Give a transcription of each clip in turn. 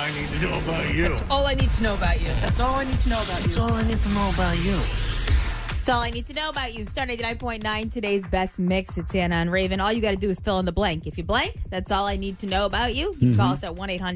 I need to know about you. That's all I need to know about you. That's all I need to know about That's you. all I need to know about you. That's all I need to know about you. Star 99.9, today's best mix. It's Anna and Raven. All you got to do is fill in the blank. If you blank, that's all I need to know about you. You can call us at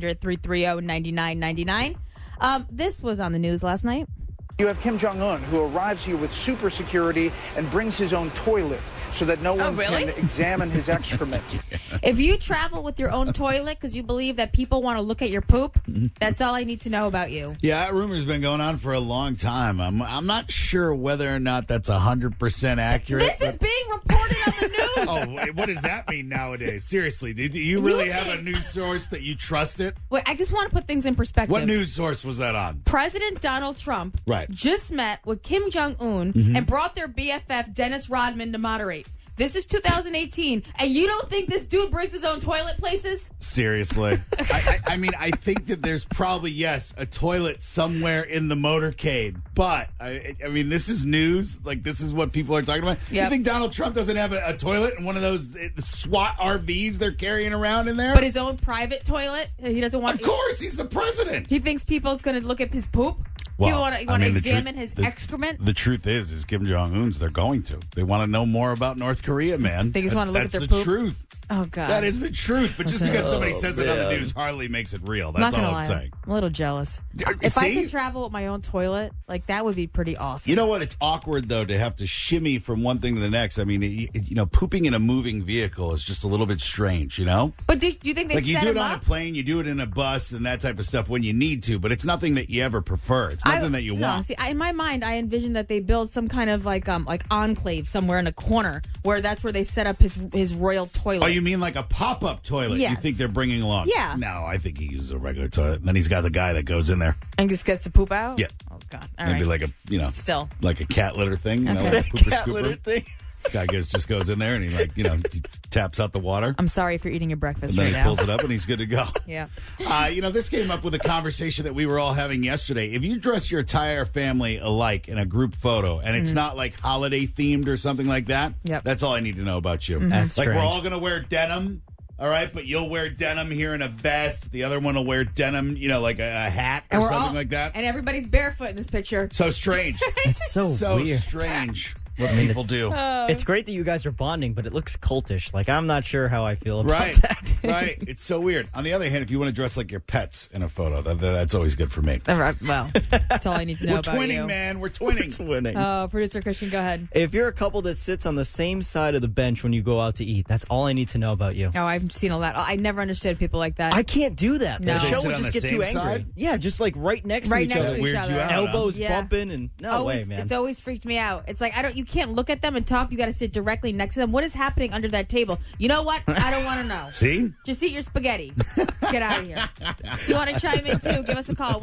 1-800-330-9999. This was on the news last night. You have Kim Jong-un, who arrives here with super security and brings his own toilet so that no one can examine his excrement. If you travel with your own toilet because you believe that people want to look at your poop, that's all I need to know about you. Yeah, that rumor's been going on for a long time. I'm not sure whether or not that's 100% accurate. This is being reported on the news. Oh, what does that mean nowadays? Seriously, do you really have a news source that you trust it? Wait, I just want to put things in perspective. What news source was that on? President Donald Trump just met with Kim Jong-un and brought their BFF Dennis Rodman to moderate. This is 2018, and you don't think this dude brings his own toilet places? Seriously. I mean, I think that there's probably, yes, a toilet somewhere in the motorcade, but, I mean, this is news. Like, this is what people are talking about. Yep. You think Donald Trump doesn't have a toilet in one of those SWAT RVs they're carrying around in there? But his own private toilet? He doesn't want... Of course, he's the president. He thinks people's going to look at his poop? Well, you want to examine his excrement? The truth is Kim Jong-un's, they're going to. They want to know more about North Korea, man. They just want to look at their poop? That's the truth. Oh, God. That is the truth. But just because somebody says it on the news hardly makes it real. That's all I'm saying. I'm a little jealous. If I could travel with my own toilet, like, that would be pretty awesome. You know what? It's awkward, though, to have to shimmy from one thing to the next. I mean, pooping in a moving vehicle is just a little bit strange, you know? But do you think they set you do it on up? a plane, you do it in a bus and that type of stuff when you need to, but it's nothing that you ever prefer. It's nothing that you want. See, in my mind, I envision that they build some kind of like enclave somewhere in a corner where that's where they set up his royal toilet. Oh, you mean like a pop-up toilet? Yes. You think they're bringing along? Yeah. No, I think he uses a regular toilet. And then he's got the guy that goes in there. And just gets to poop out? Yeah. Oh, God. All Maybe right. like a, Still. like a cat litter thing. You know, Okay. like a pooper Cat scooper litter thing. Guy just goes in there and he taps out the water. I'm sorry if you're eating your breakfast And then right he now. pulls it up and he's good to go. Yeah. This came up with a conversation that we were all having yesterday. If you dress your entire family alike in a group photo and it's not like holiday themed or something like that, that's all I need to know about you. That's like strange. we're all going to wear denim. All right, but you'll wear denim here in a vest. The other one will wear denim, like a hat or something like that. And everybody's barefoot in this picture. So strange. It's so weird. Strange what people do. It's great that you guys are bonding, but it looks cultish. Like, I'm not sure how I feel about Right, that. right. It's so weird. On the other hand, if you want to dress like your pets in a photo, that's always good for me. All right, well, that's all I need to know We're about twinning, you. man. We're twinning. It's winning. Producer Christian, go ahead. If you're a couple that sits on the same side of the bench when you go out to eat, that's all I need to know about you. Oh, I've seen all that. I never understood people like that. I can't do that. No. The They show sit would on just the get too same angry. side? Yeah, just like right next to right each next other. to each Weird other. you out, huh? Elbows Yeah. bumping and no way, man. It's always freaked me out. It's like you can't look at them and talk. You got to sit directly next to them. What is happening under that table? You know what? I don't want to know. See? Just eat your spaghetti. Let's get out of here. If you want to chime in too, give us a call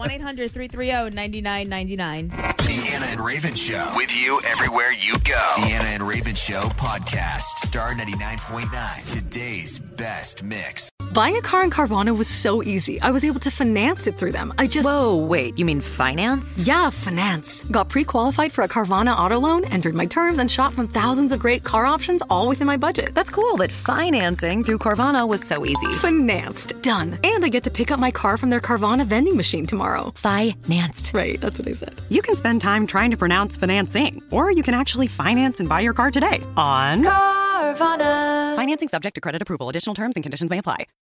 1-800-330-9999. The Anna and Raven Show. With you everywhere you go. The Anna and Raven Show podcast. Star 99.9. Today's best mix. Buying a car in Carvana was so easy. I was able to finance it through them. Whoa, wait, you mean finance? Yeah, finance. Got pre-qualified for a Carvana auto loan, entered my terms, and shot from thousands of great car options all within my budget. That's cool, but financing through Carvana was so easy. Financed. Done. And I get to pick up my car from their Carvana vending machine tomorrow. Financed. Right, that's what I said. You can spend time trying to pronounce financing, or you can actually finance and buy your car today on Carvana. Financing subject to credit approval. Additional terms and conditions may apply.